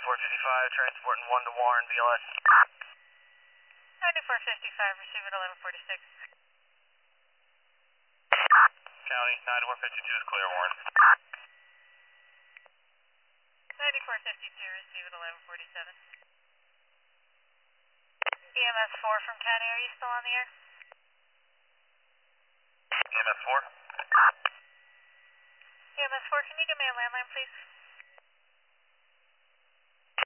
9455, transporting 1 to Warren, VLS. 9455, receive at 1146. County, 9152 is clear, Warren. 9452, receive at 1147. EMS 4 from County, are you still on the air? EMS 4? EMS 4, can you give me a landline, please?